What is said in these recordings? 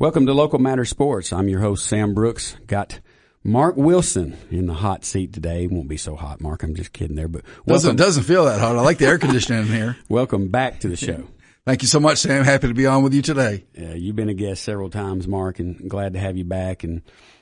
Welcome to Local Matter Sports. I'm your host, Sam Brooks. Got Mark Wilson in the hot seat today. It won't be so hot, Mark. I'm just kidding there. But doesn't feel that hot. I like the air conditioning in here. Welcome back to the show. Thank you so much, Sam. Happy to be on with you today. You've been a guest several times, Mark, and glad to have you back. And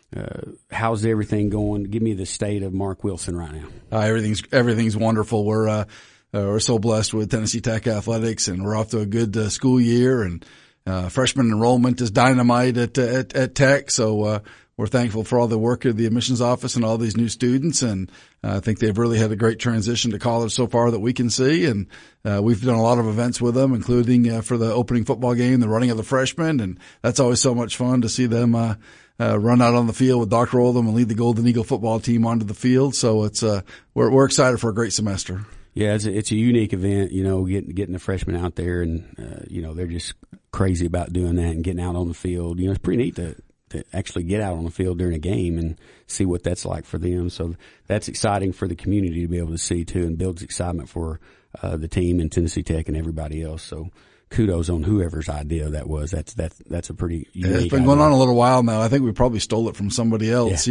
how's everything going? Give me the state of Mark Wilson right now. Everything's wonderful. We're so blessed with Tennessee Tech athletics, and we're off to a good school year. And freshman enrollment is dynamite at Tech. So we're thankful for all the work of the admissions office and all these new students. And I think they've really had a great transition to college so far that we can see. And we've done a lot of events with them, including for the opening football game, the running of the freshmen. And that's always so much fun to see them run out on the field with Dr. Oldham and lead the Golden Eagle football team onto the field. So it's we're excited for a great semester. Yeah, it's a unique event, getting the freshmen out there, and they're just crazy about doing that and getting out on the field. It's pretty neat to actually get out on the field during a game and see what that's like for them. So that's exciting for the community to be able to see too, and builds excitement for the team and Tennessee Tech and everybody else. So kudos on whoever's idea that was. That's a pretty unique It's been going on a little while now. I think we probably stole it from somebody else,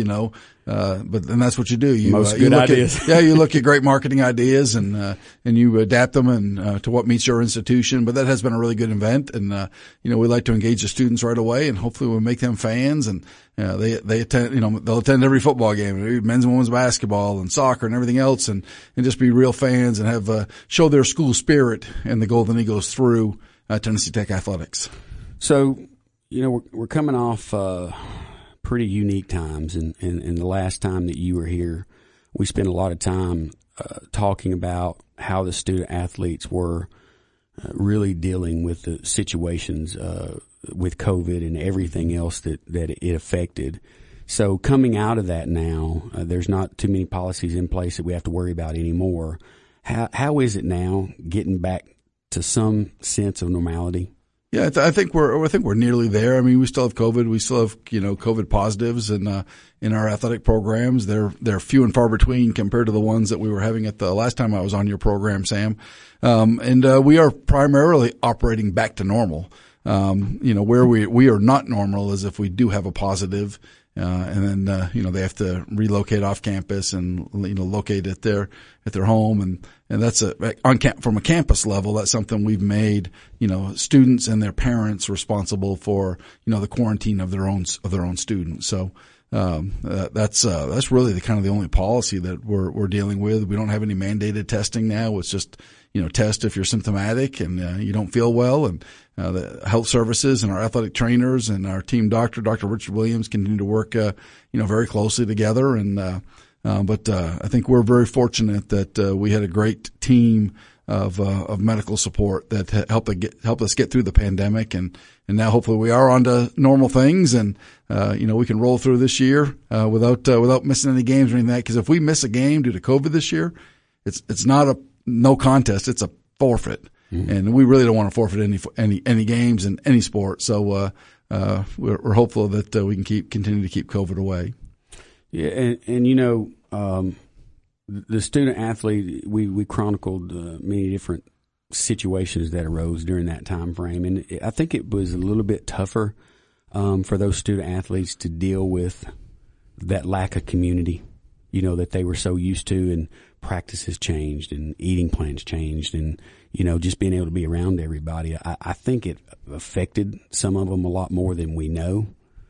but that's what you do. You good ideas. You look at great marketing ideas and you adapt them and to what meets your institution. But that has been a really good event, and we like to engage the students right away, and hopefully we'll make them fans, and they attend. They'll attend every football game, men's and women's basketball and soccer and everything else, and just be real fans and have show their school spirit and the Golden Eagles through Tennessee Tech athletics. So, we're coming off pretty unique times, and the last time that you were here, we spent a lot of time talking about how the student athletes were really dealing with the situations with COVID and everything else that it affected. So coming out of that now, there's not too many policies in place that we have to worry about anymore. How is it now getting back to some sense of normality? Yeah, I think we're nearly there. I mean, we still have COVID. We still have, COVID positives in our athletic programs. They're few and far between compared to the ones that we were having at the last time I was on your program, Sam. And we are primarily operating back to normal. Where we are not normal is if we do have a positive, and then, they have to relocate off campus and, locate at their home. And that's from a campus level, that's something we've made, students and their parents responsible for, the quarantine of their own students. So, that's really the only policy that we're dealing with. We don't have any mandated testing now. It's just, test if you're symptomatic and, you don't feel well. And, the health services and our athletic trainers and our team doctor, Dr. Richard Williams, continue to work, very closely together. And, but I think we're very fortunate that, we had a great team of medical support that helped us get through the pandemic. And now hopefully we are on to normal things, and, we can roll through this year, without missing any games or anything like that. Cause if we miss a game due to COVID this year, it's not a no contest. It's a forfeit. Mm-hmm. And we really don't want to forfeit any games in any sport. So, we're hopeful that, we can continue to keep COVID away. Yeah. And the student athlete, we chronicled many different situations that arose during that time frame. And I think it was a little bit tougher, for those student athletes to deal with that lack of community, that they were so used to, and practices changed and eating plans changed, and, just being able to be around everybody. I think it affected some of them a lot more than we know.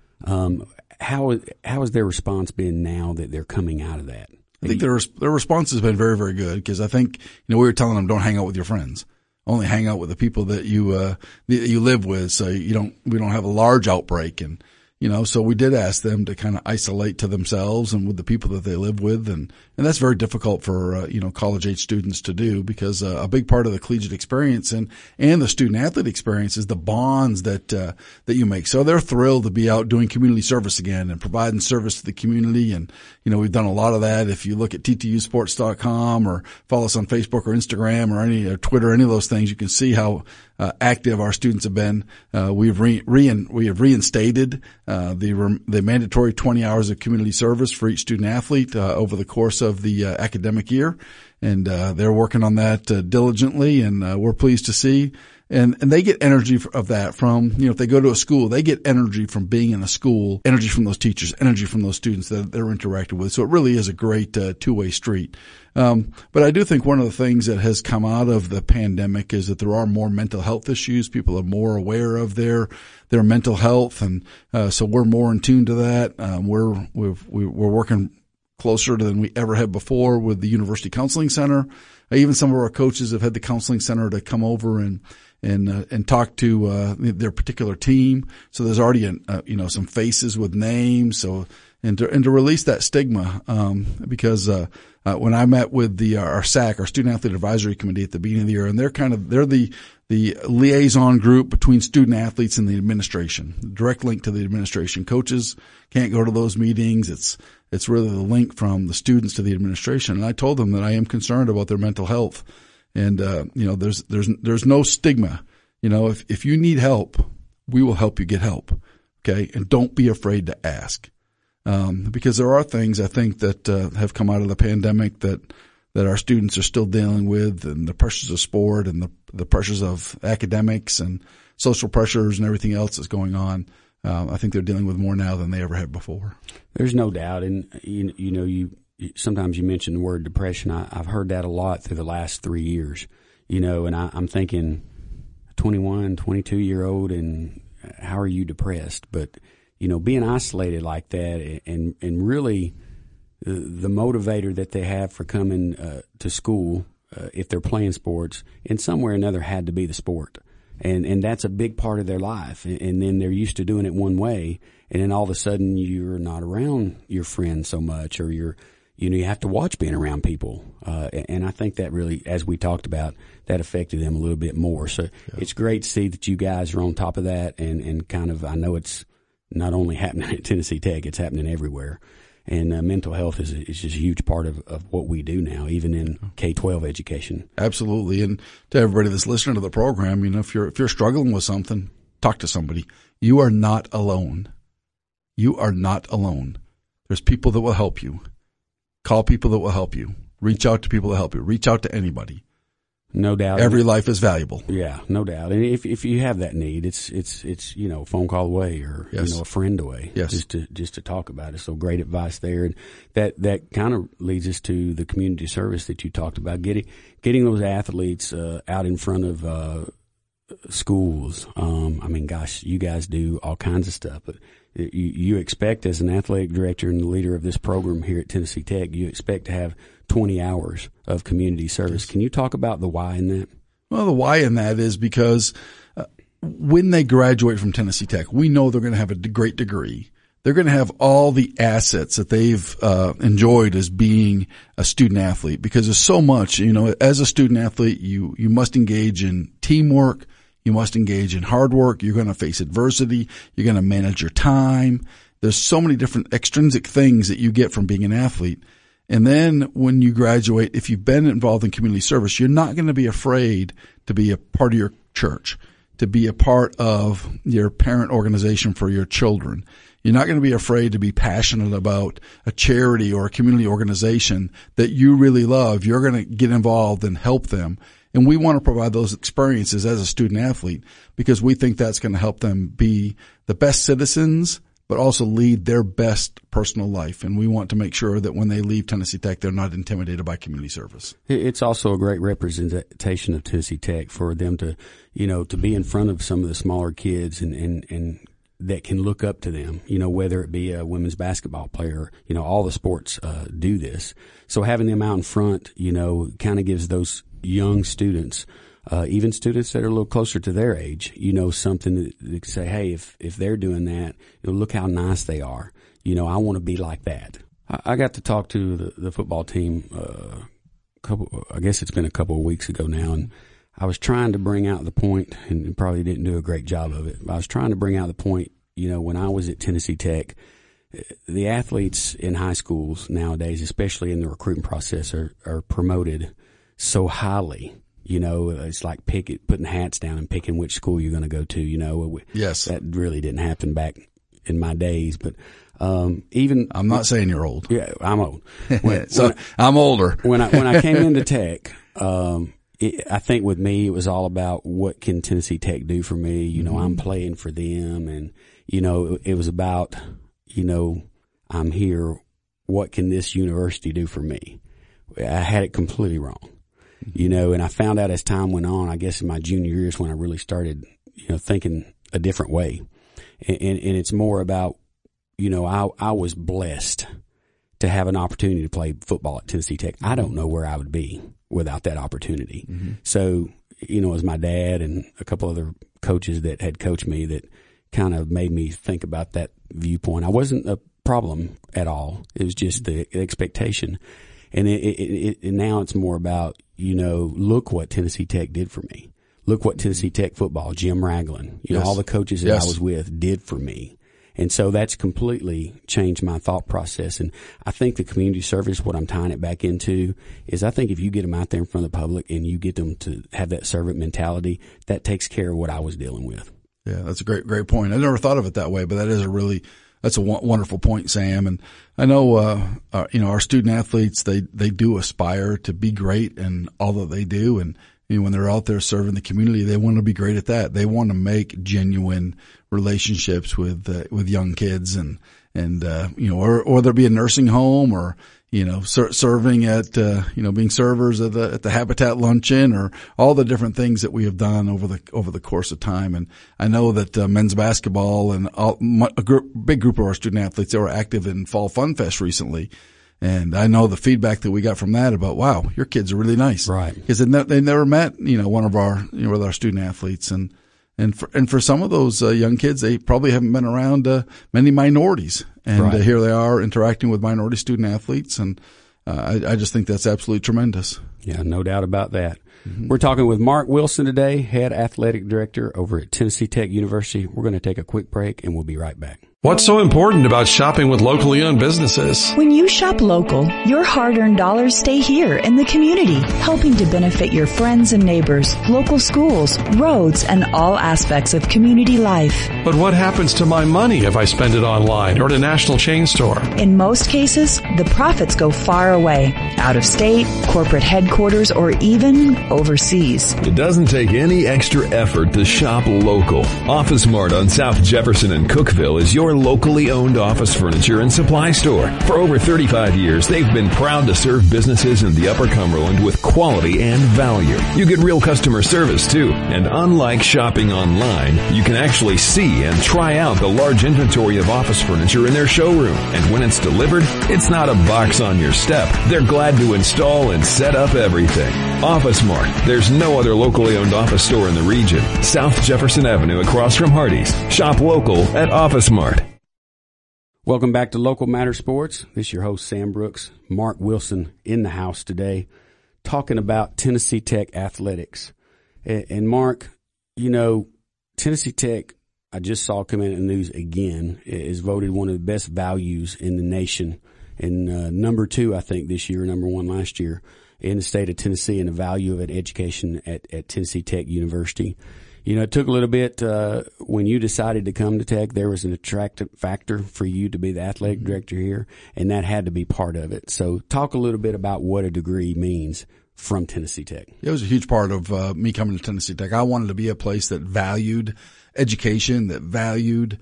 How has their response been now that they're coming out of that? I think their response has been very, very good, because I think, we were telling them, don't hang out with your friends. Only hang out with the people that you live with, so we don't have a large outbreak. And, so we did ask them to kind of isolate to themselves and with the people that they live with. And that's very difficult for, college age students to do, because a big part of the collegiate experience and the student athlete experience is the bonds that you make. So they're thrilled to be out doing community service again and providing service to the community. And, we've done a lot of that. If you look at ttusports.com or follow us on Facebook or Instagram or Twitter, any of those things, you can see how active our students have been. We have reinstated the mandatory 20 hours of community service for each student athlete over the course of the academic year, and they're working on that diligently, and we're pleased to see And they get energy of that from, if they go to a school, they get energy from being in a school, energy from those teachers, energy from those students that they're interacting with. So it really is a great two-way street. But I do think one of the things that has come out of the pandemic is that there are more mental health issues. People are more aware of their mental health. And, so we're more in tune to that. We're working closer than we ever had before with the University Counseling Center. Even some of our coaches have had the counseling center to come over and talk to their particular team. So there's already some faces with names. So and to release that stigma, because when I met with our SAC, our Student Athlete Advisory Committee at the beginning of the year, and they're the liaison group between student athletes and the administration, direct link to the administration. Coaches can't go to those meetings. It's really the link from the students to the administration. And I told them that I am concerned about their mental health. And, there's no stigma. If you need help, we will help you get help. Okay. And don't be afraid to ask. Because there are things I think that, have come out of the pandemic that our students are still dealing with, and the pressures of sport and the pressures of academics and social pressures and everything else that's going on. I think they're dealing with more now than they ever had before. There's no doubt. And, sometimes you mention the word depression. I've heard that a lot through the last 3 years, and I'm thinking 21, 22-year-old, and how are you depressed? But, being isolated like that and really the motivator that they have for coming to school, if they're playing sports, in some way or another had to be the sport. And that's a big part of their life. And then they're used to doing it one way. And then all of a sudden you're not around your friends so much, or you have to watch being around people. And I think that really, as we talked about, that affected them a little bit more. So It's great to see that you guys are on top of that and kind of, I know it's not only happening at Tennessee Tech, it's happening everywhere. And mental health is just a huge part of what we do now, even in K-12 education. Absolutely. And to everybody that's listening to the program, if you're struggling with something, talk to somebody. You are not alone. You are not alone. There's people that will help you. Call people that will help you. Reach out to people that help you. Reach out to anybody. No doubt. Every life is valuable. Yeah, no doubt. And if you have that need, it's a phone call away or a friend away. Yes. Just to talk about it. So great advice there. And that kind of leads us to the community service that you talked about, getting those athletes out in front of schools. Gosh, you guys do all kinds of stuff, but you expect, as an athletic director and the leader of this program here at Tennessee Tech, you expect to have 20 hours of community service. Can you talk about the why in that? Well, the why in that is because when they graduate from Tennessee Tech, we know they're going to have a great degree. They're going to have all the assets that they've enjoyed as being a student athlete, because there's so much, as a student athlete, you must engage in teamwork. You must engage in hard work. You're going to face adversity. You're going to manage your time. There's so many different extrinsic things that you get from being an athlete. And then when you graduate, if you've been involved in community service, you're not going to be afraid to be a part of your church, to be a part of your parent organization for your children. You're not going to be afraid to be passionate about a charity or a community organization that you really love. You're going to get involved and help them. And we want to provide those experiences as a student athlete because we think that's going to help them be the best citizens, but also lead their best personal life. And we want to make sure that when they leave Tennessee Tech, they're not intimidated by community service. It's also a great representation of Tennessee Tech for them to, to be in front of some of the smaller kids and that can look up to them, whether it be a women's basketball player, all the sports do this. So having them out in front, kind of gives those young students, even students that are a little closer to their age, something that say, hey, if they're doing that, look how nice they are. I want to be like that. I got to talk to the football team, I guess it's been a couple of weeks ago now, and I was trying to bring out the point, and probably didn't do a great job of it, but I was trying to bring out the point, when I was at Tennessee Tech, the athletes in high schools nowadays, especially in the recruiting process, are promoted so highly. It's like putting hats down and picking which school you're going to go to. Yes. That really didn't happen back in my days, but even I'm not saying you're old. Yeah, I'm old. I'm older. When I came into Tech, I think with me, it was all about what can Tennessee Tech do for me. You know, I'm playing for them, and, you know, it was about, you know, I'm here. What can this university do for me? I had it completely wrong, you know, and I found out as time went on, I guess in my junior years when I really started, you know, thinking a different way. And it's more about, you know, I was blessed to have an opportunity to play football at Tennessee Tech. I don't know where I would be without that opportunity. So, you know, it was my dad and a couple other coaches that had coached me that kind of made me think about that viewpoint. I wasn't a problem at all. It was just the expectation. And and now it's more about, you know, look what Tennessee Tech did for me. Look what Tennessee Tech football, Jim Ragland, you know, all the coaches that I was with did for me. And so that's completely changed my thought process. And I think the community service, what I'm tying it back into, is I think if you get them out there in front of the public and you get them to have that servant mentality, that takes care of what I was dealing with. Yeah, that's a great point. I never thought of it that way, but that's a wonderful point, Sam. And I know, you know, our student athletes, they do aspire to be great in all that they do. And, you know, when they're out there serving the community, they want to be great at that. They want to make genuine relationships with young kids and, you know, or there be a nursing home or, you know, serving at, you know, being servers at the Habitat luncheon or all the different things that we have done over the course of time. And I know that men's basketball and big group of our student athletes, they were active in Fall Fun Fest recently. And I know the feedback that we got from that about, wow, your kids are really nice. Right. Because they never met, you know, one of our, you know, with our student athletes. And for some of those young kids, they probably haven't been around many minorities. And here they are interacting with minority student athletes. And I just think that's absolutely tremendous. Yeah, no doubt about that. We're talking with Mark Wilson today, head athletic director over at Tennessee Tech University. We're going to take a quick break and we'll be right back. What's so important about shopping with locally owned businesses? When you shop local, your hard-earned dollars stay here in the community, helping to benefit your friends and neighbors, local schools, roads, and all aspects of community life. But what happens to my money if I spend it online or at a national chain store? In most cases, the profits go far away, out of state, corporate headquarters, or even overseas. It doesn't take any extra effort to shop local. Office Mart on South Jefferson and Cookeville is your locally owned office furniture and supply store. For over 35 years, they've been proud to serve businesses in the Upper Cumberland with quality and value. You get real customer service too. And unlike shopping online, you can actually see and try out the large inventory of office furniture in their showroom. And when it's delivered, it's not a box on your step. They're glad to install and set up everything. Office Mart. There's no other locally owned office store in the region. South Jefferson Avenue across from Hardee's. Shop local at Office Mart. Welcome back to Local Matter Sports. This is your host, Sam Brooks. Mark Wilson in the house today talking about Tennessee Tech athletics. And Mark, you know, Tennessee Tech, I just saw come in the news again, is voted one of the best values in the nation. And number 2, I think, this year, number 1 last year in the state of Tennessee, and the value of an education at Tennessee Tech University. You know, it took a little bit when you decided to come to Tech. There was an attractive factor for you to be the athletic director here, and that had to be part of it. So talk a little bit about what a degree means from Tennessee Tech. It was a huge part of me coming to Tennessee Tech. I wanted to be a place that valued education, that valued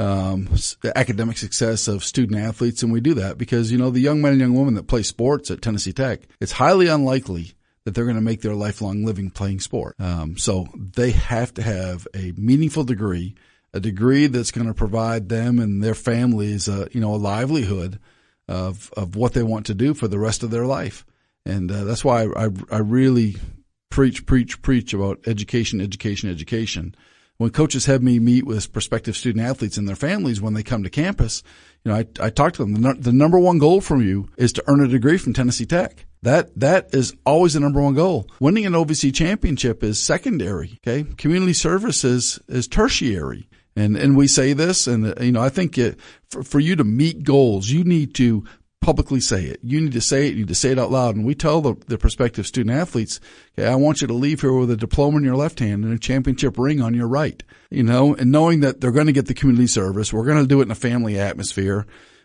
the academic success of student athletes, and we do that because, you know, the young men and young women that play sports at Tennessee Tech, it's highly unlikely that they're going to make their lifelong living playing sport. So they have to have a meaningful degree, a degree that's going to provide them and their families, a livelihood of what they want to do for the rest of their life. And that's why I really preach about education. When coaches have me meet with prospective student athletes and their families when they come to campus, you know, I talk to them. The number one goal from you is to earn a degree from Tennessee Tech. That is always the number one goal. Winning an OVC championship is secondary. Okay, community service is tertiary. And we say this, and you know, I think for you to meet goals, you need to publicly say it. You need to say it. You need to say it out loud. And we tell the prospective student athletes, okay, I want you to leave here with a diploma in your left hand and a championship ring on your right. You know, and knowing that they're going to get the community service, we're going to do it in a family atmosphere.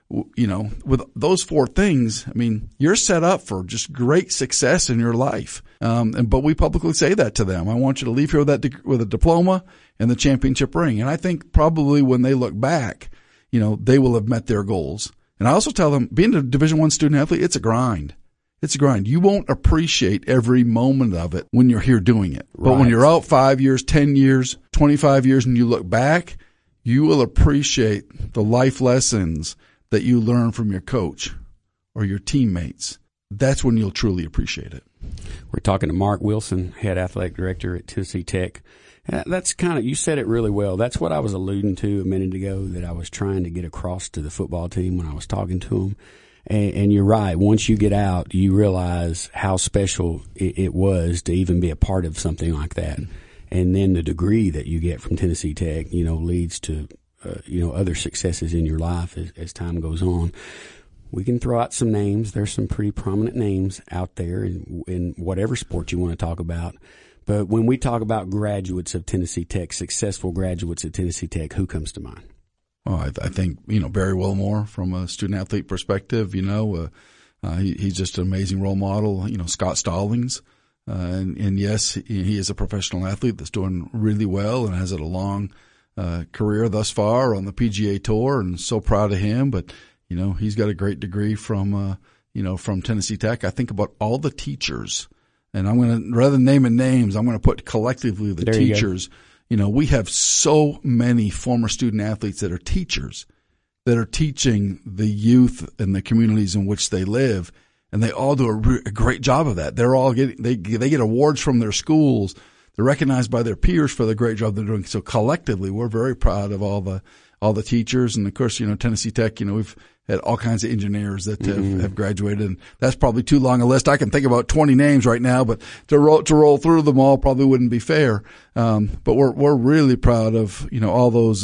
with those 4 things, I mean, you're set up for just great success in your life. But we publicly say that to them. I want you to leave here with a diploma and the championship ring. And I think probably when they look back, they will have met their goals. And I also tell them, being a Division I student athlete, it's a grind. It's a grind. You won't appreciate every moment of it when you're here doing it. Right. But when you're out 5 years, 10 years, 25 years, and you look back, you will appreciate the life lessons that you learn from your coach or your teammates. That's when you'll truly appreciate it. We're talking to Mark Wilson, head athletic director at Tennessee Tech. That's you said it really well. That's what I was alluding to a minute ago, that I was trying to get across to the football team when I was talking to them. And you're right. Once you get out, you realize how special it was to even be a part of something like that. And then the degree that you get from Tennessee Tech, leads to, other successes in your life as time goes on. We can throw out some names. There's some pretty prominent names out there in whatever sport you want to talk about. But when we talk about graduates of Tennessee Tech, successful graduates at Tennessee Tech, who comes to mind? Oh, I think, Barry Wilmore from a student-athlete perspective, he's just an amazing role model. Scott Stallings, and yes, he is a professional athlete that's doing really well and has had a long career thus far on the PGA Tour, and so proud of him. But, he's got a great degree from Tennessee Tech. I think about all the teachers, and I'm going to, rather than naming names, I'm going to put collectively the teachers. We have so many former student athletes that are teachers that are teaching the youth and the communities in which they live, and they all do a great job of that. They're all they get awards from their schools. They're recognized by their peers for the great job they're doing. So collectively, we're very proud of all the teachers, and of course, Tennessee Tech. We've had all kinds of engineers that have graduated, and that's probably too long a list. I can think about 20 names right now, but to roll through them all probably wouldn't be fair. But we're really proud of all those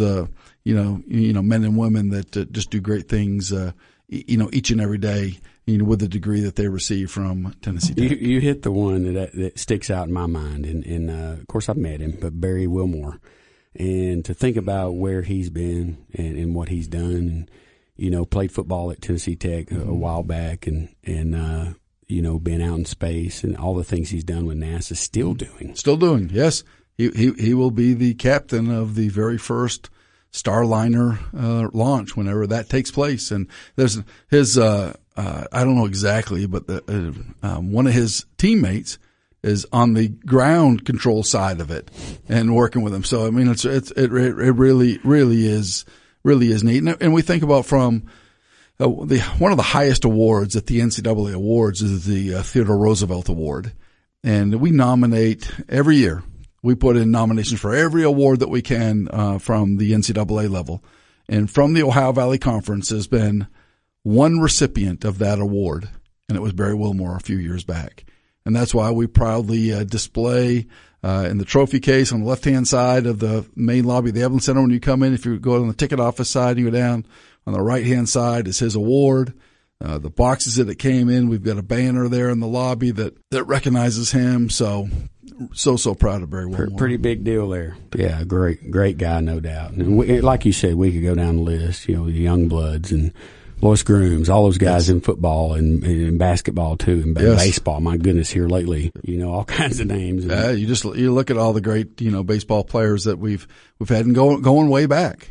men and women that just do great things each and every day with the degree that they receive from Tennessee Tech. You hit the one that sticks out in my mind, and of course I've met him, but Barry Wilmore, and to think about where he's been and what he's done. Played football at Tennessee Tech a while back, and been out in space, and all the things he's done with NASA, still doing. Yes, he will be the captain of the very first Starliner launch whenever that takes place. And there's his I don't know exactly, but one of his teammates is on the ground control side of it and working with him. So I mean, it really is neat. And we think about from one of the highest awards at the NCAA awards is the Theodore Roosevelt Award. And we nominate every year. We put in nominations for every award that we can from the NCAA level. And from the Ohio Valley Conference has been one recipient of that award, and it was Barry Wilmore a few years back. And that's why we proudly display in the trophy case on the left-hand side of the main lobby of the Evelyn Center when you come in. If you go on the ticket office side, you go down on the right-hand side is his award. The boxes that it came in, we've got a banner there in the lobby that recognizes him. So proud of Barry Wilmore. Pretty big deal there. Yeah, great guy, no doubt. And like you said, we could go down the list, the young bloods and Lois Grooms, all those guys in football and in basketball too, and baseball. My goodness, here lately, all kinds of names. Yeah, you look at all the great, baseball players that we've had, and going way back.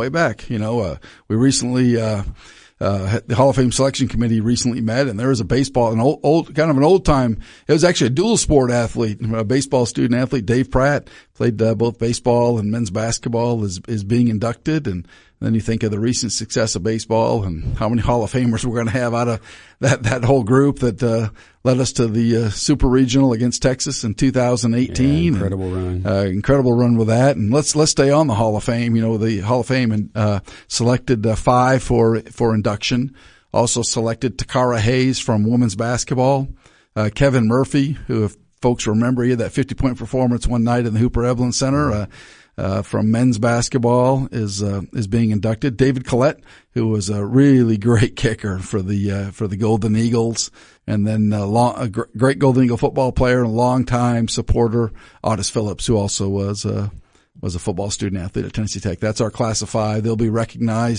We recently, the Hall of Fame selection committee recently met, and there was a baseball, an old time. It was actually a dual sport athlete, a baseball student athlete, Dave Pratt, played both baseball and men's basketball, is being inducted. And then you think of the recent success of baseball and how many Hall of Famers we're going to have out of that whole group that led us to the Super Regional against Texas in 2018. Yeah, incredible run with that. And let's stay on the Hall of Fame. The Hall of Fame selected 5 for induction. Also selected Takara Hayes from women's basketball. Kevin Murphy, who, if folks remember, he had that 50-point performance one night in the Hooper Evelyn Center. From men's basketball is being inducted. David Collette, who was a really great kicker for the Golden Eagles, and then a great Golden Eagle football player and a longtime supporter, Otis Phillips, who also was a football student athlete at Tennessee Tech. That's our class of 5. They'll be recognized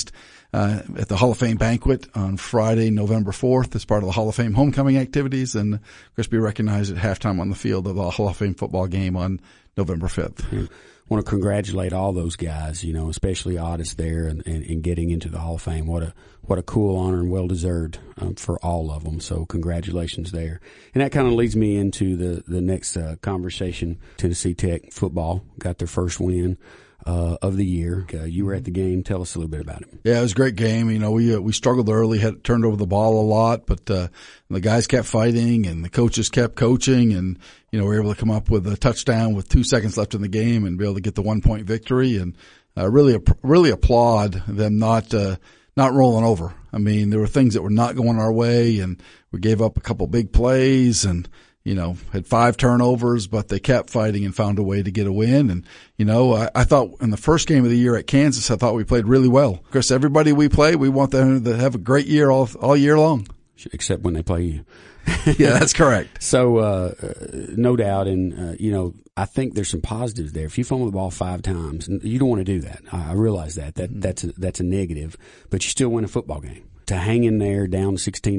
at the Hall of Fame banquet on Friday, November 4th as part of the Hall of Fame homecoming activities, and of course be recognized at halftime on the field of the Hall of Fame football game on November 5th. I want to congratulate all those guys, especially Otis there and getting into the Hall of Fame. What a cool honor and well-deserved for all of them. So congratulations there. And that kind of leads me into the next conversation. Tennessee Tech football got their first win of the year. You were at the game. Tell us a little bit about it. Yeah, it was a great game. We struggled early, had turned over the ball a lot, but the guys kept fighting and the coaches kept coaching, and we were able to come up with a touchdown with 2 seconds left in the game and be able to get the 1-point victory, and really applaud them not rolling over. I mean, there were things that were not going our way, and we gave up a couple big plays and had 5 turnovers, but they kept fighting and found a way to get a win. And, I thought in the first game of the year at Kansas, I thought we played really well. Of course, everybody we play, we want them to have a great year all year long. Except when they play you. Yeah, that's correct. So, no doubt. And, I think there's some positives there. If you fumble the ball 5 times, you don't want to do that. I realize that. That's a negative, but you still win a football game. To hang in there down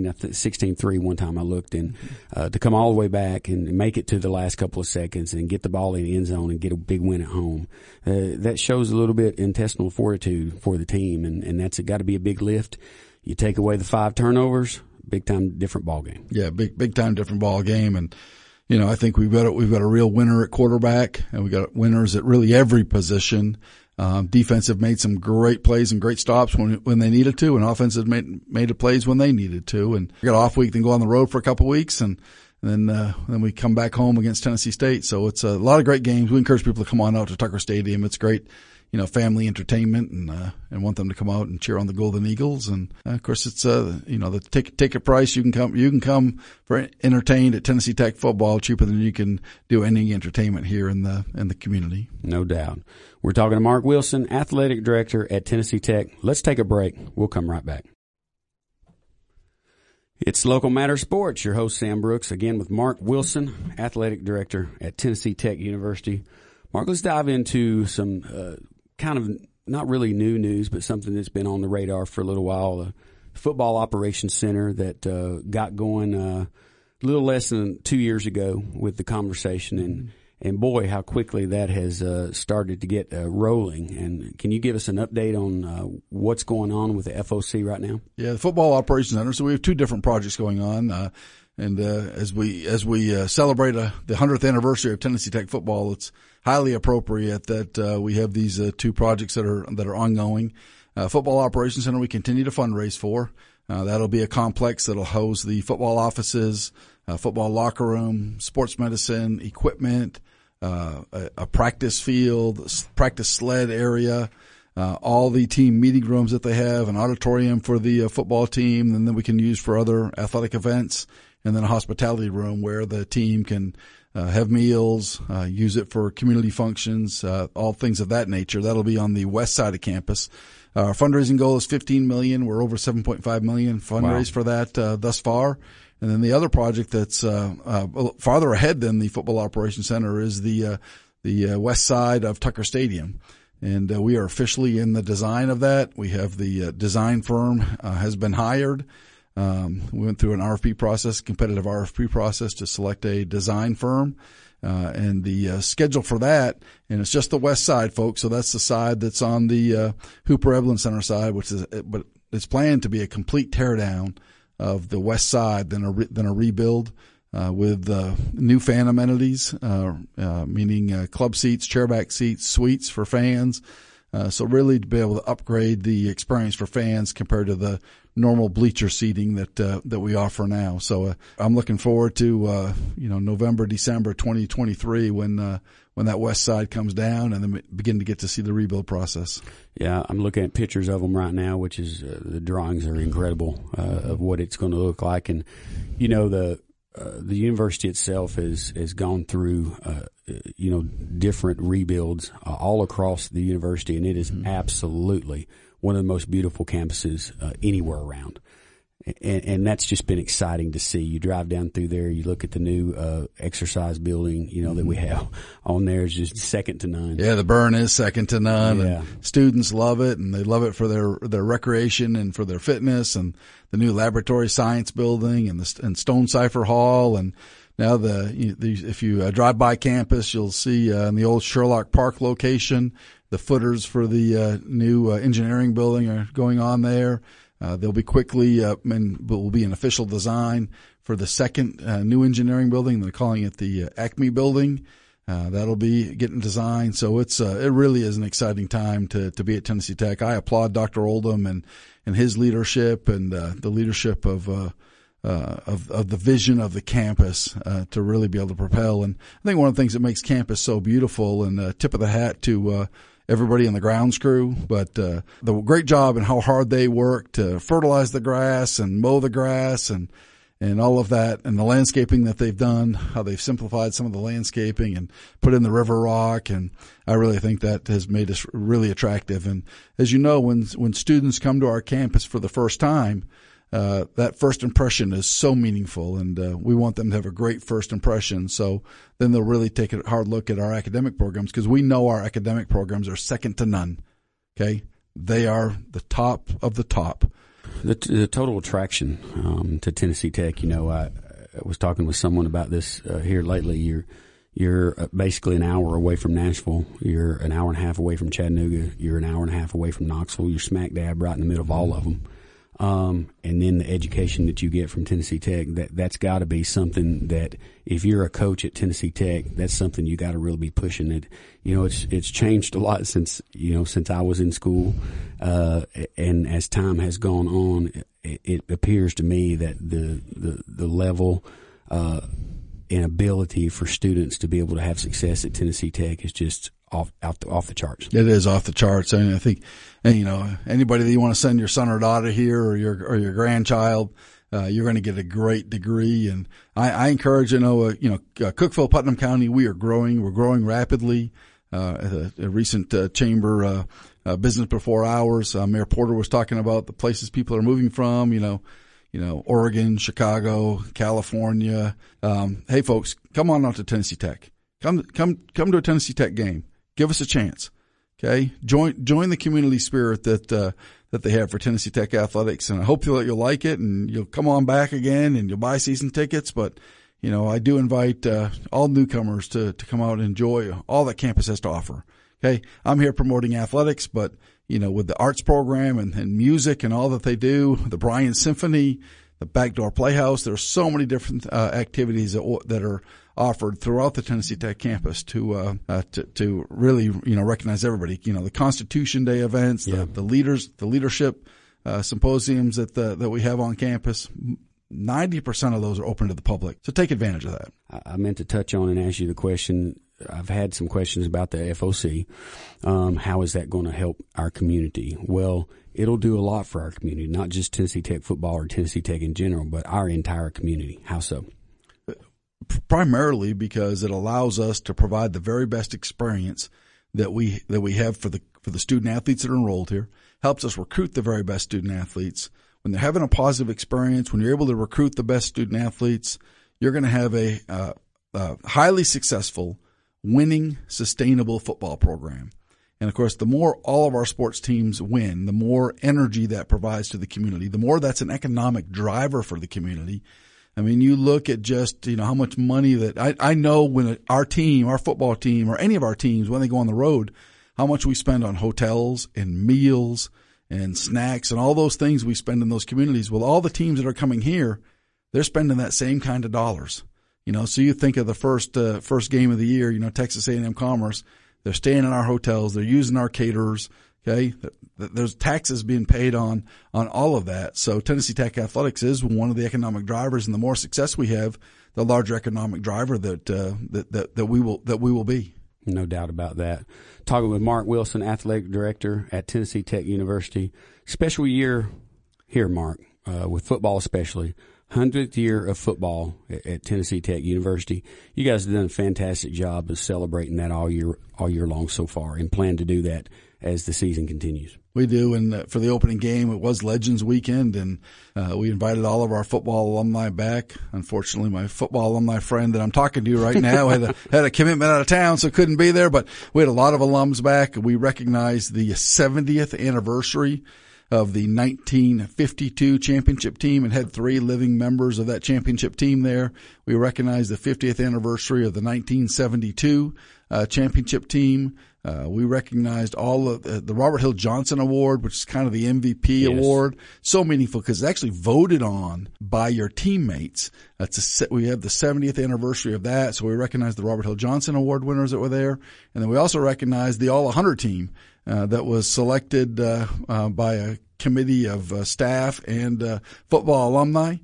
16-3 one time I looked, and to come all the way back and make it to the last couple of seconds and get the ball in the end zone and get a big win at home, that shows a little bit intestinal fortitude for the team, and that's got to be a big lift. You take away the 5 turnovers, big time different ball game. Yeah, big time different ball game, and I think we've got a real winner at quarterback, and we got winners at really every position. Defensive made some great plays and great stops when they needed to, and offensive made the plays when they needed to. And we got an off week, then go on the road for a couple weeks, and then we come back home against Tennessee State. So it's a lot of great games. We encourage people to come on out to Tucker Stadium. It's great, family entertainment, and want them to come out and cheer on the Golden Eagles. And of course, it's the ticket price. You can come for entertained at Tennessee Tech football cheaper than you can do any entertainment here in the community. No doubt. We're talking to Mark Wilson, athletic director at Tennessee Tech. Let's take a break. We'll come right back. It's Local Matter Sports. Your host, Sam Brooks, again with Mark Wilson, athletic director at Tennessee Tech University. Mark, let's dive into some kind of not really new news, but something that's been on the radar for a little while. The Football Operations Center that got going a little less than 2 years ago with the conversation, and boy, how quickly that has started to get rolling. And can you give us an update on what's going on with the FOC right now? Yeah, the Football Operations Center. So we have 2 different projects going on. And as we celebrate the 100th anniversary of Tennessee Tech football, it's highly appropriate that we have these 2 projects that are ongoing. Football Operations Center we continue to fundraise for. That'll be a complex that'll house the football offices, football locker room, sports medicine, equipment, a practice field, practice sled area, all the team meeting rooms that they have, an auditorium for the football team, and then we can use for other athletic events, and then a hospitality room where the team can have meals, use it for community functions, all things of that nature. That'll be on the west side of campus. Our fundraising goal is $15 million. We're over $7.5 million fundraised for that thus far. And then the other project that's farther ahead than the Football Operations Center is the west side of Tucker Stadium. And we are officially in the design of that. We have the design firm has been hired. We went through an RFP process, competitive RFP process, to select a design firm. And the schedule for that, and it's just the west side, folks. So that's the side that's on the Hooper Evelyn Center side, but it's planned to be a complete teardown of the west side, then a rebuild with new fan amenities, meaning club seats, chairback seats, suites for fans. So really to be able to upgrade the experience for fans compared to the normal bleacher seating that we offer now. So I'm looking forward to November, December 2023 when that west side comes down, and then begin to get to see the rebuild process. Yeah, I'm looking at pictures of them right now, which is the drawings are incredible of what it's going to look like. And the university itself has gone through different rebuilds all across the university, and it is absolutely one of the most beautiful campuses anywhere around. And that's just been exciting to see. You drive down through there, you look at the new exercise building, that we have on there is just second to none. Yeah, the burn is second to none. Yeah. And students love it, and they love it for their recreation and for their fitness, and the new laboratory science building and Stone Cipher Hall. And now if you drive by campus, you'll see in the old Sherlock Park location, the footers for the new engineering building are going on there. They'll be quickly, and will be an official design for the second new engineering building. They're calling it the Acme building. That'll be getting designed. So it really is an exciting time to be at Tennessee Tech. I applaud Dr. Oldham and his leadership and the leadership of the vision of the campus to really be able to propel. And I think one of the things that makes campus so beautiful, and tip of the hat to everybody in the grounds crew, but the great job and how hard they work to fertilize the grass and mow the grass and all of that, and the landscaping that they've done, how they've simplified some of the landscaping and put in the river rock. And I really think that has made us really attractive. And as you know, when students come to our campus for the first time, that first impression is so meaningful, and we want them to have a great first impression. So then they'll really take a hard look at our academic programs, because we know our academic programs are second to none. Okay, they are the top of the top. The total attraction to Tennessee Tech. I was talking with someone about this here lately. You're basically an hour away from Nashville. You're an hour and a half away from Chattanooga. You're an hour and a half away from Knoxville. You're smack dab right in the middle of all of them. And then the education that you get from Tennessee Tech, that's got to be something that if you're a coach at Tennessee Tech, that's something you got to really be pushing it. It's changed a lot since I was in school. And as time has gone on, it appears to me that the level, and ability for students to be able to have success at Tennessee Tech is just off the charts. It is off the charts. I think, anybody that you want to send your son or daughter here, or your grandchild, you're going to get a great degree. And I encourage, Cookeville, Putnam County, we are growing. We're growing rapidly. A recent chamber business before ours, Mayor Porter was talking about the places people are moving from. Oregon, Chicago, California. Hey, folks, come on out to Tennessee Tech. Come to a Tennessee Tech game. Give us a chance. Okay, join the community spirit that they have for Tennessee Tech athletics, and I hope you'll like it, and you'll come on back again, and you'll buy season tickets. But I do invite all newcomers to come out and enjoy all that campus has to offer. Okay, I'm here promoting athletics, but with the arts program and music and all that they do, the Bryan Symphony, the Backdoor Playhouse, there's so many different activities that are offered throughout the Tennessee Tech campus to really recognize everybody. The Constitution Day events, the leadership symposiums that we have on campus. 90% of those are open to the public, so take advantage of that. I meant to touch on and ask you the question. I've had some questions about the FOC. How is that going to help our community? Well, it'll do a lot for our community, not just Tennessee Tech football or Tennessee Tech in general, but our entire community. How so? Primarily because it allows us to provide the very best experience that we have for the student athletes that are enrolled here. Helps us recruit the very best student athletes. When they're having a positive experience, when you're able to recruit the best student athletes, you're going to have a highly successful, winning, sustainable football program. And of course, the more all of our sports teams win, the more energy that provides to the community, the more that's an economic driver for the community. I mean, you look at just, how much money that I know when our team, our football team, or any of our teams, when they go on the road, how much we spend on hotels and meals and snacks and all those things we spend in those communities. Well, all the teams that are coming here, they're spending that same kind of dollars. So you think of the first game of the year, Texas A&M Commerce, they're staying in our hotels, they're using our caterers. Okay, there's taxes being paid on all of that. So Tennessee Tech athletics is one of the economic drivers, and the more success we have, the larger economic driver that we will be. No doubt about that. Talking with Mark Wilson, athletic director at Tennessee Tech University. Special year here, Mark, with football especially. 100th year of football at Tennessee Tech University. You guys have done a fantastic job of celebrating that all year long so far, and plan to do that as the season continues. We do, and for the opening game, it was Legends Weekend, and we invited all of our football alumni back. Unfortunately, my football alumni friend that I'm talking to right now had a commitment out of town, so couldn't be there, but we had a lot of alums back. We recognized the 70th anniversary of the 1952 championship team and had 3 living members of that championship team there. We recognized the 50th anniversary of the 1972 championship team. We recognized all of the Robert Hill Johnson Award, which is kind of the MVP award. So meaningful because it's actually voted on by your teammates. We have the 70th anniversary of that, so we recognized the Robert Hill Johnson Award winners that were there. And then we also recognized the All 100 team that was selected by a committee of staff and football alumni.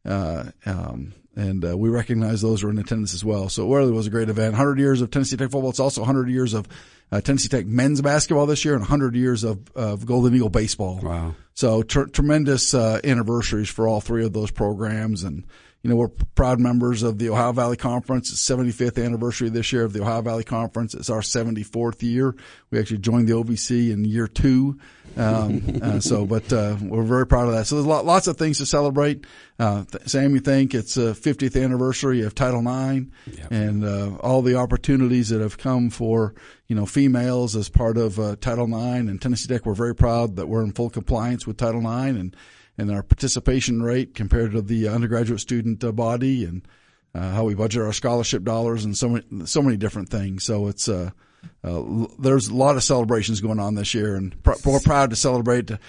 And we recognize those who are in attendance as well. So it really was a great event. 100 years of Tennessee Tech football. It's also 100 years of Tennessee Tech men's basketball this year and 100 years of Golden Eagle baseball. Wow. So tremendous anniversaries for all 3 of those programs. And, we're proud members of the Ohio Valley Conference. It's 75th anniversary this year of the Ohio Valley Conference. It's our 74th year. We actually joined the OVC in year 2. But we're very proud of that. So there's lots of things to celebrate. Sam, you think it's a 50th anniversary of Title IX and all the opportunities that have come for, females as part of Title IX. And Tennessee Tech, we're very proud that we're in full compliance with Title IX and our participation rate compared to the undergraduate student body and how we budget our scholarship dollars and so many different things. So it's there's a lot of celebrations going on this year, and we're proud to celebrate the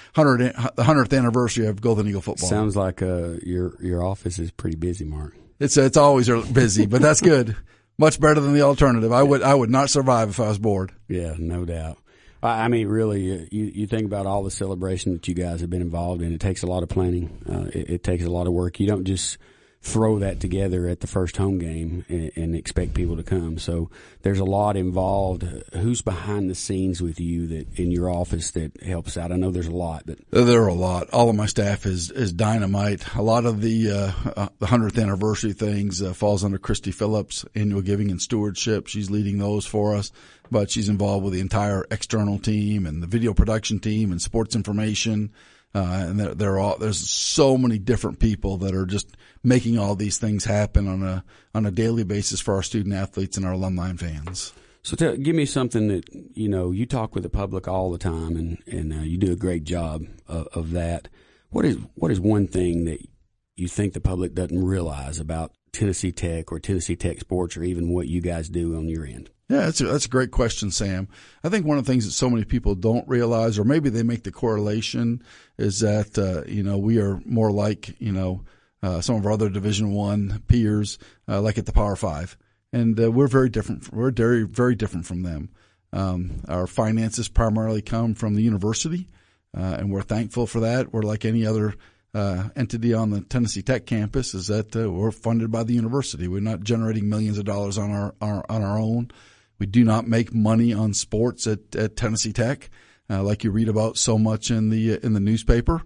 100th anniversary of Golden Eagle football. Sounds like your office is pretty busy, Mark. It's always busy, but that's good. Much better than the alternative. I would not survive if I was bored. Yeah, no doubt. I mean, really, you think about all the celebration that you guys have been involved in. It takes a lot of planning. It takes a lot of work. You don't just throw that together at the first home game and expect people to come. So there's a lot involved. Who's behind the scenes with you that in your office that helps out? I know there's a lot. There are a lot. All of my staff is dynamite. A lot of the 100th anniversary things falls under Christy Phillips, annual giving and stewardship. She's leading those for us, but she's involved with the entire external team and the video production team and sports information. And there's so many different people that are just making all these things happen on a daily basis for our student athletes and our alumni and fans. So give me something that, you talk with the public all the time and you do a great job of that. What is one thing that you think the public doesn't realize about Tennessee Tech or Tennessee Tech sports or even what you guys do on your end? Yeah, that's a great question, Sam. I think one of the things that so many people don't realize, or maybe they make the correlation, is that we are more like some of our other Division I peers, like at the Power Five, and we're very different. We're very, very different from them. Our finances primarily come from the university, and we're thankful for that. We're like any other entity on the Tennessee Tech campus, is that we're funded by the university. We're not generating millions of dollars on our own. We do not make money on sports at Tennessee Tech, like you read about so much in the newspaper.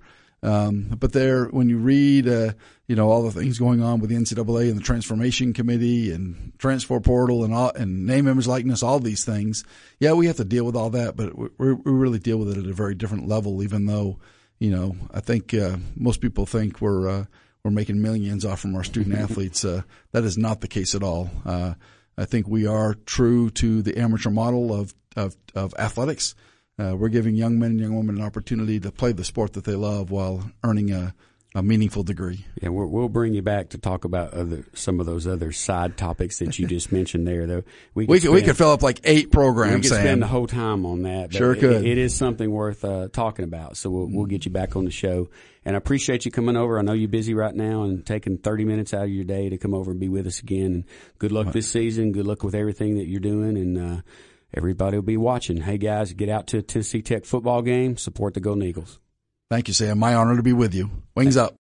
But when you read, all the things going on with the NCAA and the Transformation Committee and Transfer Portal and name, image, likeness, all these things, yeah, we have to deal with all that, but we really deal with it at a very different level. Even though, I think most people think we're making millions off from our student athletes. That is not the case at all. I think we are true to the amateur model of athletics. We're giving young men and young women an opportunity to play the sport that they love while earning a meaningful degree. Yeah, we'll bring you back to talk about some of those other side topics that you just mentioned there. Though we could fill up like 8 programs. We could spend the whole time on that. But sure could. It is something worth talking about. So we'll get you back on the show. And I appreciate you coming over. I know you're busy right now and taking 30 minutes out of your day to come over and be with us again. And good luck this season. Good luck with everything that you're doing. And everybody will be watching. Hey, guys, get out to a Tennessee Tech football game. Support the Golden Eagles. Thank you, Sam. My honor to be with you. Wings up.